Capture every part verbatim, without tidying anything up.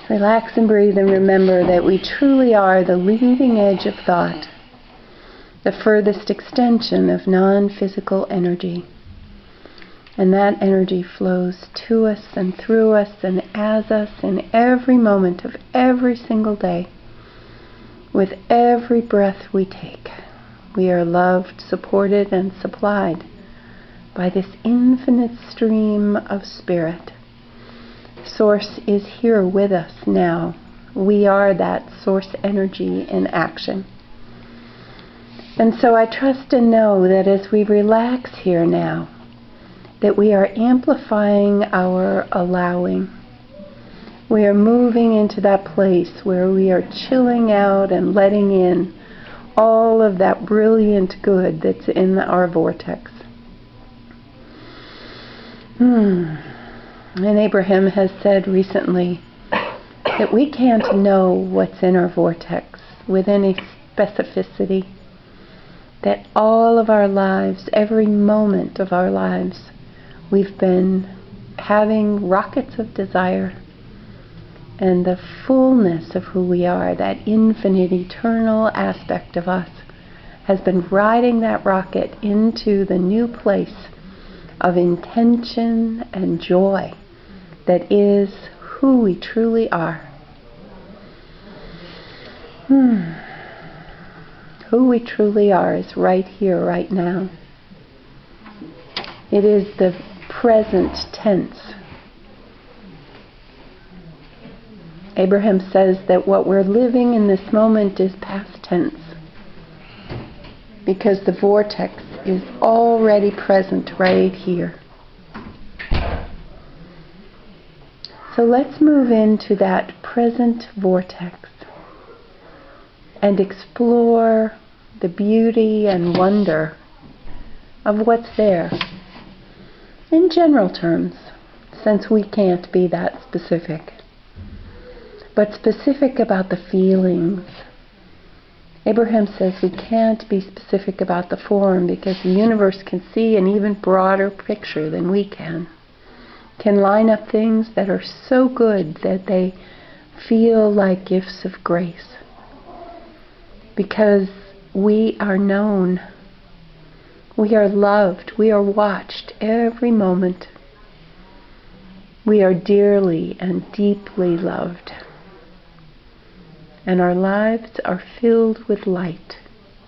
Relax and breathe and remember that we truly are the leading edge of thought, the furthest extension of non-physical energy. And that energy flows to us and through us and as us in every moment of every single day. With every breath we take, we are loved, supported, and supplied by this infinite stream of spirit. Source is here with us now. We are that source energy in action. And so I trust and know that as we relax here now, that we are amplifying our allowing. We are moving into that place where we are chilling out and letting in all of that brilliant good that's in our vortex. Hmm. And Abraham has said recently that we can't know what's in our vortex with any specificity. That all of our lives, every moment of our lives, we've been having rockets of desire, and the fullness of who we are, that infinite, eternal aspect of us, has been riding that rocket into the new place of intention and joy that is who we truly are. Hmm. Who we truly are is right here, right now. It is the present tense. Abraham says that what we're living in this moment is past tense, because the vortex is already present right here. So let's move into that present vortex and explore the beauty and wonder of what's there. In general terms, since we can't be that specific, but specific about the feelings. Abraham says we can't be specific about the form because the universe can see an even broader picture than we can. Can line up things that are so good that they feel like gifts of grace. Because we are known. We are loved. We are watched every moment. We are dearly and deeply loved. And our lives are filled with light.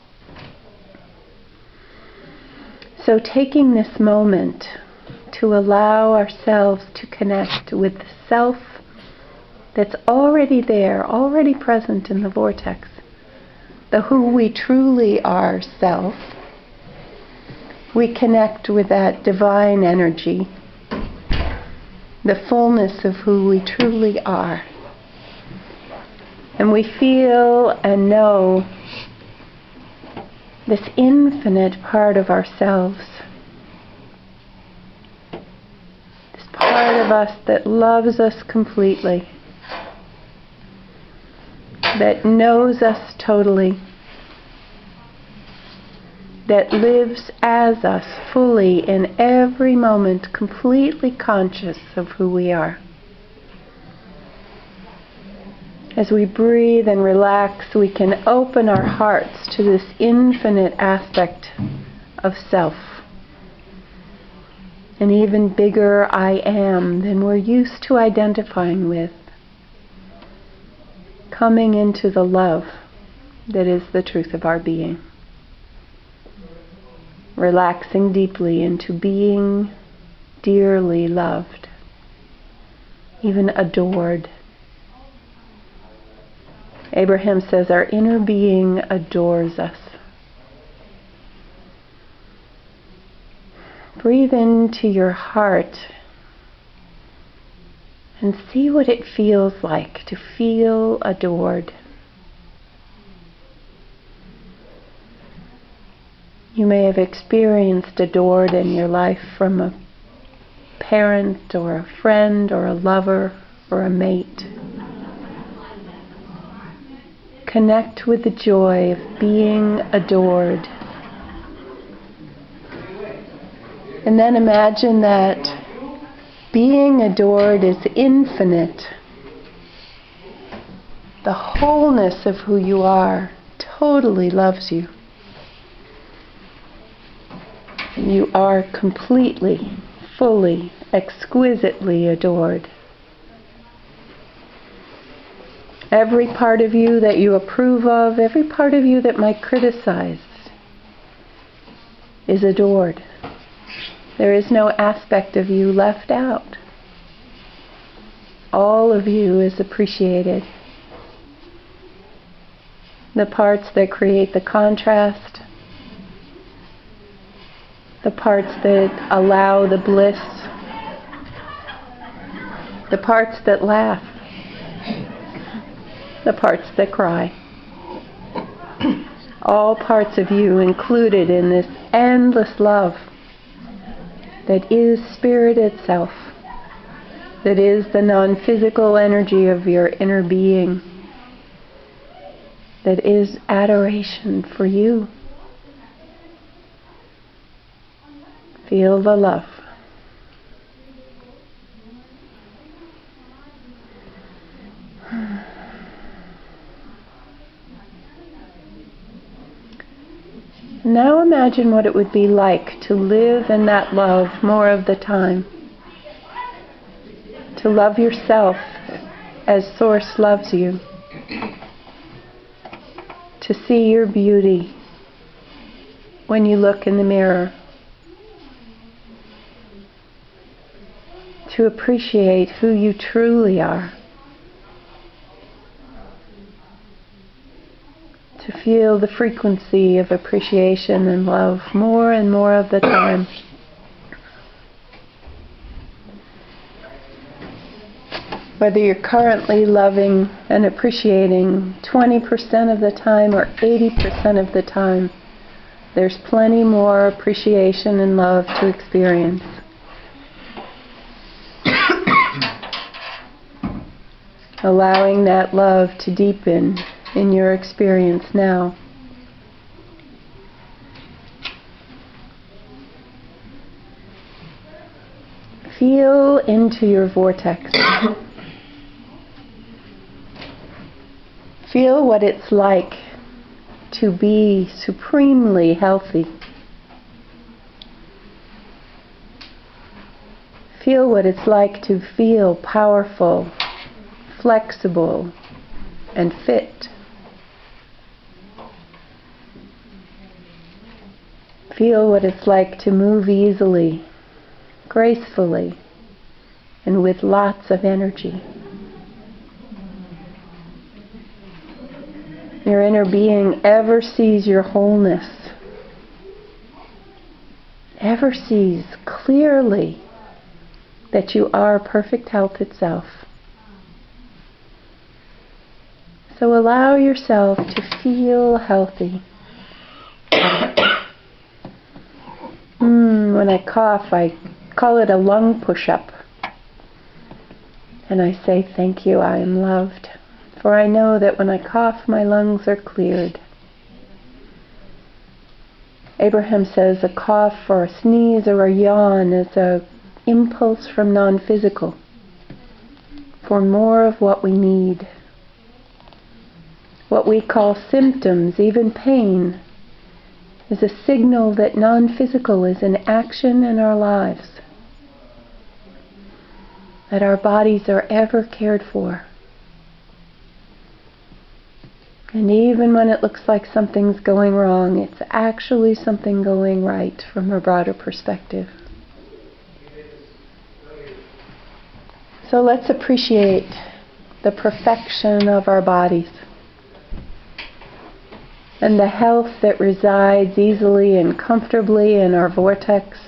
So taking this moment to allow ourselves to connect with the self that's already there, already present in the vortex, the who we truly are self, we connect with that divine energy, the fullness of who we truly are. And we feel and know this infinite part of ourselves, this part of us that loves us completely, that knows us totally, that lives as us fully in every moment, completely conscious of who we are. As we breathe and relax, we can open our hearts to this infinite aspect of self. An even bigger I am than we're used to identifying with. Coming into the love that is the truth of our being. Relaxing deeply into being dearly loved, even adored. Abraham says our inner being adores us. Breathe into your heart and see what it feels like to feel adored. You may have experienced adored in your life from a parent or a friend or a lover or a mate. Connect with the joy of being adored. And then imagine that being adored is infinite. the wholeness of who you are, totally loves you. You are completely, fully, exquisitely adored. Every part of you that you approve of, every part of you that might criticize, is adored. There is no aspect of you left out. All of you is appreciated. The parts that create the contrast, the parts that allow the bliss, the parts that laugh, the parts that cry. All parts of you included in this endless love that is Spirit itself, that is the non-physical energy of your inner being, that is adoration for you. Feel the love. Now imagine what it would be like to live in that love more of the time. To love yourself as Source loves you. To see your beauty when you look in the mirror. To appreciate who you truly are. To feel the frequency of appreciation and love more and more of the time. Whether you're currently loving and appreciating twenty percent of the time or eighty percent of the time, there's plenty more appreciation and love to experience. Allowing that love to deepen in your experience now. Feel into your vortex. Feel what it's like to be supremely healthy. Feel what it's like to feel powerful, flexible, and fit. Feel what it's like to move easily, gracefully, and with lots of energy. Your inner being ever sees your wholeness, ever sees clearly that you are perfect health itself. So allow yourself to feel healthy. Mm, when I cough, I call it a lung push-up. And I say, thank you, I am loved. For I know that when I cough, my lungs are cleared. Abraham says a cough or a sneeze or a yawn is an impulse from non-physical for more of what we need. What we call symptoms, even pain, is a signal that non-physical is in action in our lives. That our bodies are ever cared for. And even when it looks like something's going wrong, it's actually something going right from a broader perspective. So let's appreciate the perfection of our bodies and the health that resides easily and comfortably in our vortex.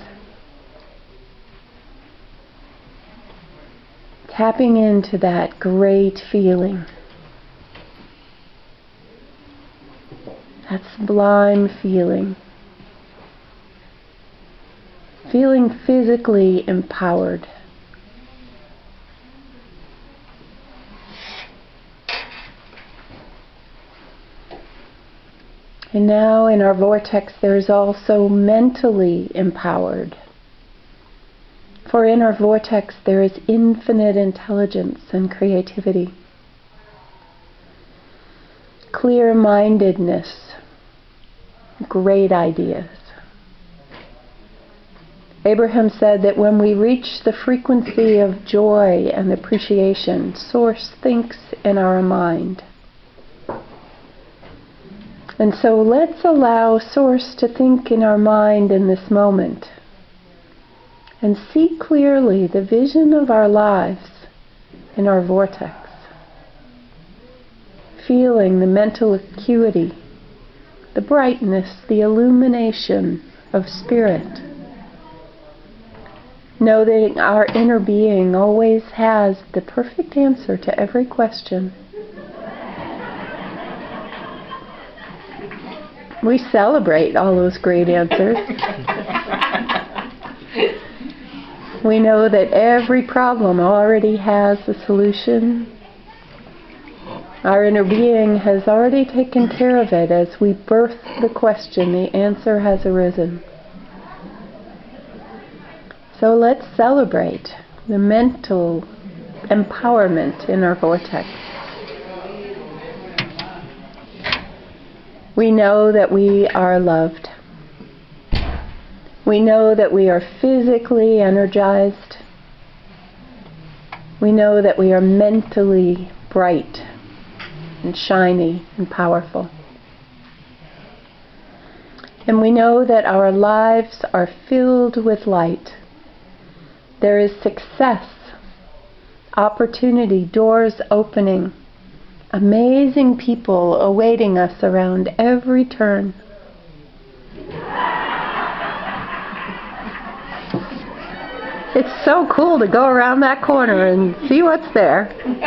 Tapping into that great feeling. That sublime feeling. Feeling physically empowered. And now in our vortex there is also mentally empowered. For in our vortex there is infinite intelligence and creativity. clear-mindedness, great ideas. Abraham said that when we reach the frequency of joy and appreciation, Source thinks in our mind. And so let's allow Source to think in our mind in this moment and see clearly the vision of our lives in our vortex. Feeling the mental acuity, the brightness, the illumination of spirit. Know that our inner being always has the perfect answer to every question. We celebrate all those great answers. We know that every problem already has a solution. Our inner being has already taken care of it. As we birth the question, the answer has arisen. So let's celebrate the mental empowerment in our vortex. We know that we are loved. We know that we are physically energized. We know that we are mentally bright and shiny and powerful. And we know that our lives are filled with light. There is success, opportunity, doors opening, amazing people awaiting us around every turn. It's so cool to go around that corner and see what's there.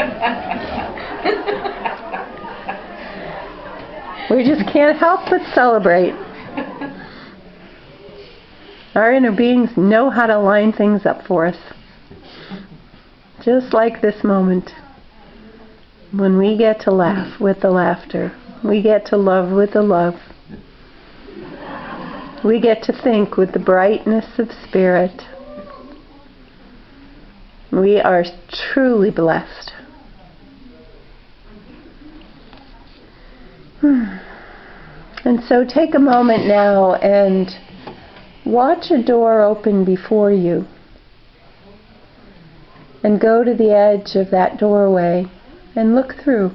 We just can't help but celebrate. Our inner beings know how to line things up for us. Just like this moment, when we get to laugh with the laughter, we get to love with the love, we get to think with the brightness of spirit. We are truly blessed. And so take a moment now and watch a door open before you, and go to the edge of that doorway and look through.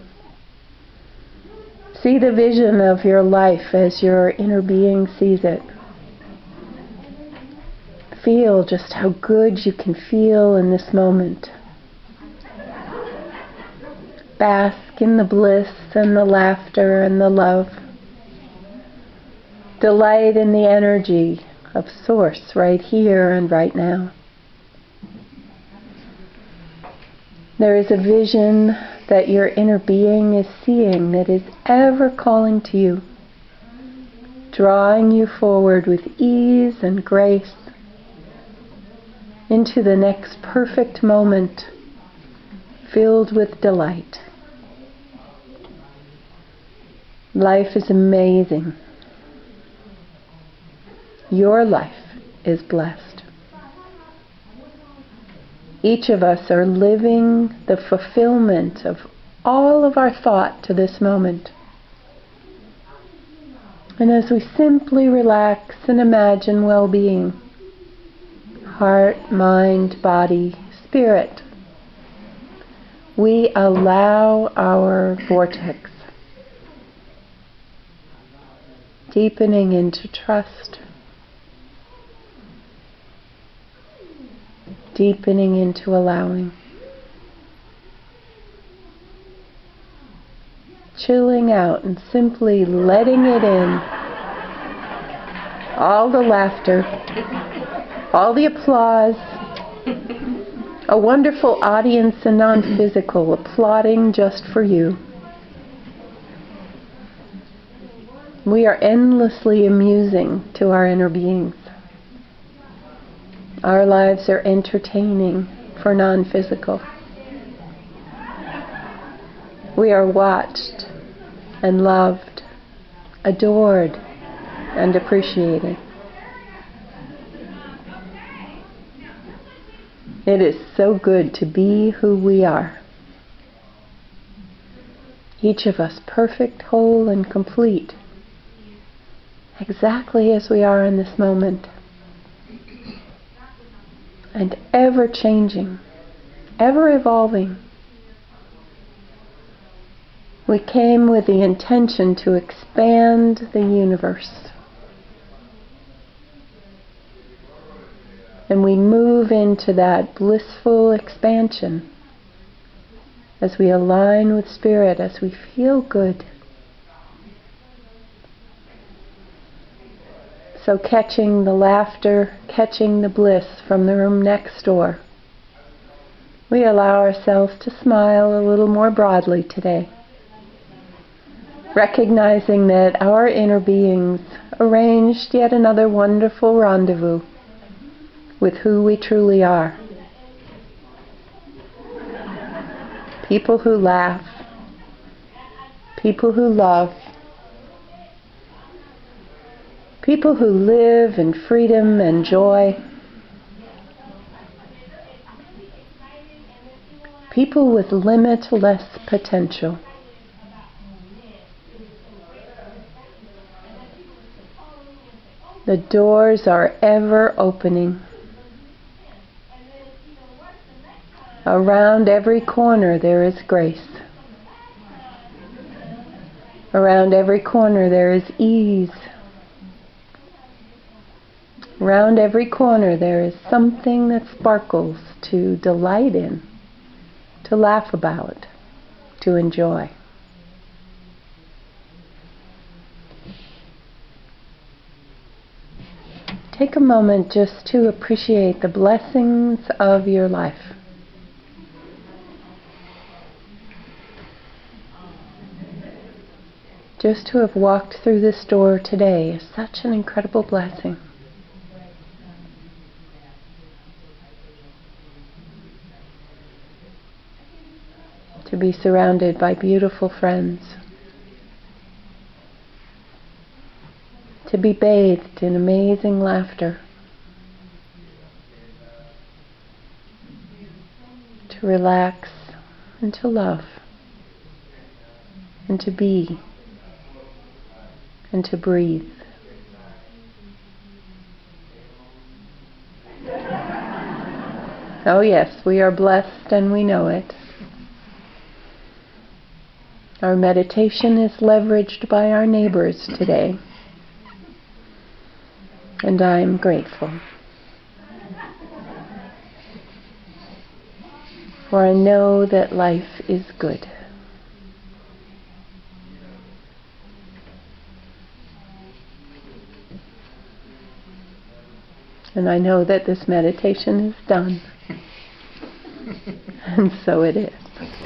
See the vision of your life as your inner being sees it. Feel just how good you can feel in this moment. Bask in the bliss and the laughter and the love. Delight in the energy of Source right here and right now. There is a vision that your inner being is seeing that is ever calling to you, drawing you forward with ease and grace into the next perfect moment filled with delight. Life is amazing. Your life is blessed. Each of us are living the fulfillment of all of our thought to this moment. And as we simply relax and imagine well-being, heart, mind, body, spirit, we allow our vortex deepening into trust, deepening into allowing, chilling out and simply letting it in. All the laughter, all the applause, a wonderful audience and non-physical applauding just for you. We are endlessly amusing to our inner beings. Our lives are entertaining for non-physical. We are watched and loved, adored and appreciated. It is so good to be who we are. Each of us perfect, whole, and complete, exactly as we are in this moment, and ever changing, ever evolving. We came with the intention to expand the universe. And we move into that blissful expansion as we align with Spirit, as we feel good. So catching the laughter, catching the bliss from the room next door, we allow ourselves to smile a little more broadly today, recognizing that our inner beings arranged yet another wonderful rendezvous with who we truly are. People who laugh, people who love, people who live in freedom and joy, people with limitless potential. The doors are ever opening. Around every corner there is grace. Around every corner there is ease. Around every corner there is something that sparkles to delight in, to laugh about, to enjoy. Take a moment just to appreciate the blessings of your life. Just to have walked through this door today is such an incredible blessing. To be surrounded by beautiful friends. To be bathed in amazing laughter. To relax and to love. And to be. And to breathe. Oh yes, we are blessed and we know it. Our meditation is leveraged by our neighbors today. And I am grateful. For I know that life is good. And I know that this meditation is done. And so it is.